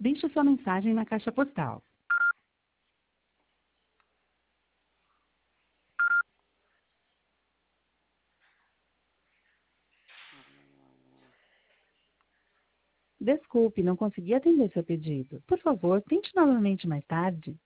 Deixe sua mensagem na caixa postal. Desculpe, não consegui atender seu pedido. Por favor, tente novamente mais tarde.